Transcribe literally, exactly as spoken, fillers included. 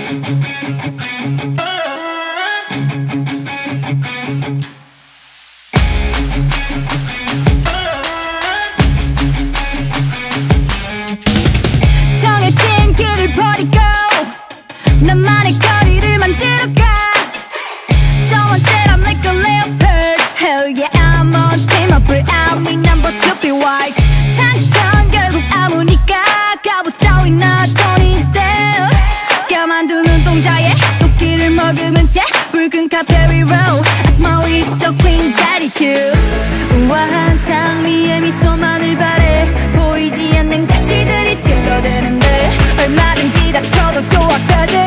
정해진 길을 버리고 나만의 거리를 만들어가. Someone said I'm like a leopard. Hell yeah, I'm on team up, but I mean number to be white. 상처는 결국 아무니까 갑옷 따윈 나 don't 돼. 까만두 눈동자에 도끼를 머금은 채 붉은 카페 위로 I smile with the queen's attitude. 우아한 장미의 미소만을 바래. 보이지 않는 가시들이 찔러대는데 얼마든지 다쳐도 좋아.